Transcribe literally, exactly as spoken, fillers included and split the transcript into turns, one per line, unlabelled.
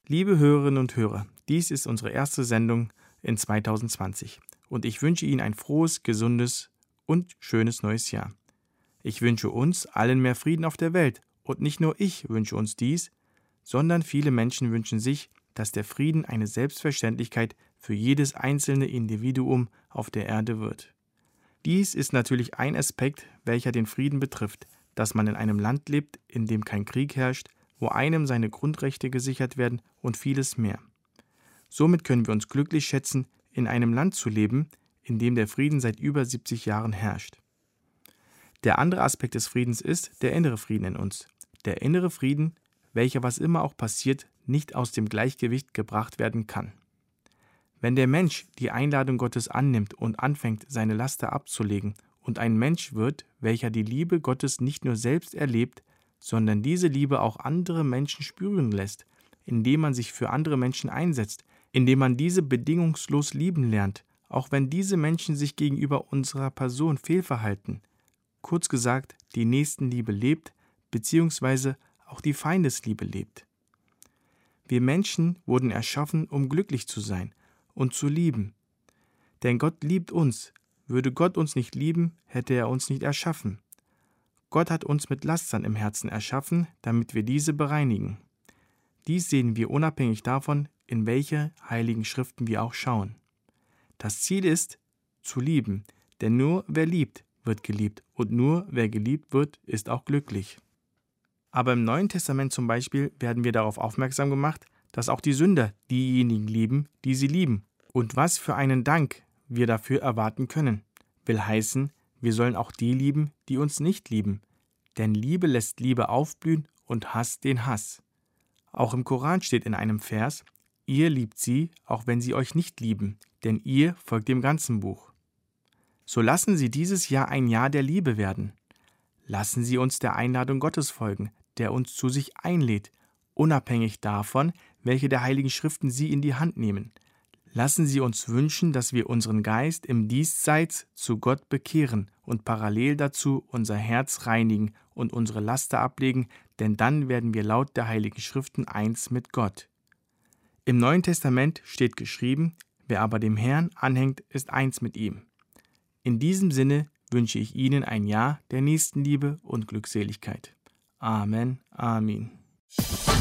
Liebe Hörerinnen und Hörer, dies ist unsere erste Sendung in zwanzig zwanzig und ich wünsche Ihnen ein frohes, gesundes und schönes neues Jahr. Ich wünsche uns allen mehr Frieden auf der Welt und nicht nur ich wünsche uns dies, sondern viele Menschen wünschen sich, dass der Frieden eine Selbstverständlichkeit für jedes einzelne Individuum auf der Erde wird. Dies ist natürlich ein Aspekt, welcher den Frieden betrifft, dass man in einem Land lebt, in dem kein Krieg herrscht, wo einem seine Grundrechte gesichert werden und vieles mehr. Somit können wir uns glücklich schätzen, in einem Land zu leben, in dem der Frieden seit über siebzig Jahren herrscht. Der andere Aspekt des Friedens ist der innere Frieden in uns. Der innere Frieden, welcher, was immer auch passiert, nicht aus dem Gleichgewicht gebracht werden kann. Wenn der Mensch die Einladung Gottes annimmt und anfängt, seine Laster abzulegen und ein Mensch wird, welcher die Liebe Gottes nicht nur selbst erlebt, sondern diese Liebe auch andere Menschen spüren lässt, indem man sich für andere Menschen einsetzt, indem man diese bedingungslos lieben lernt, auch wenn diese Menschen sich gegenüber unserer Person fehlverhalten. Kurz gesagt, die Nächstenliebe lebt, beziehungsweise auch die Feindesliebe lebt. Wir Menschen wurden erschaffen, um glücklich zu sein und zu lieben. Denn Gott liebt uns. Würde Gott uns nicht lieben, hätte er uns nicht erschaffen. Gott hat uns mit Lastern im Herzen erschaffen, damit wir diese bereinigen. Dies sehen wir unabhängig davon, in welche heiligen Schriften wir auch schauen. Das Ziel ist, zu lieben, denn nur wer liebt, wird geliebt und nur wer geliebt wird, ist auch glücklich. Aber im Neuen Testament zum Beispiel werden wir darauf aufmerksam gemacht, dass auch die Sünder diejenigen lieben, die sie lieben. Und was für einen Dank wir dafür erwarten können, will heißen, wir sollen auch die lieben, die uns nicht lieben. Denn Liebe lässt Liebe aufblühen und Hass den Hass. Auch im Koran steht in einem Vers, ihr liebt sie, auch wenn sie euch nicht lieben, denn ihr folgt dem ganzen Buch. So lassen Sie dieses Jahr ein Jahr der Liebe werden. Lassen Sie uns der Einladung Gottes folgen, der uns zu sich einlädt, unabhängig davon, welche der heiligen Schriften Sie in die Hand nehmen. Lassen Sie uns wünschen, dass wir unseren Geist im Diesseits zu Gott bekehren und parallel dazu unser Herz reinigen und unsere Laster ablegen, denn dann werden wir laut der heiligen Schriften eins mit Gott. Im Neuen Testament steht geschrieben, wer aber dem Herrn anhängt, ist eins mit ihm. In diesem Sinne wünsche ich Ihnen ein Jahr der Nächstenliebe und Glückseligkeit. Amen, Amen.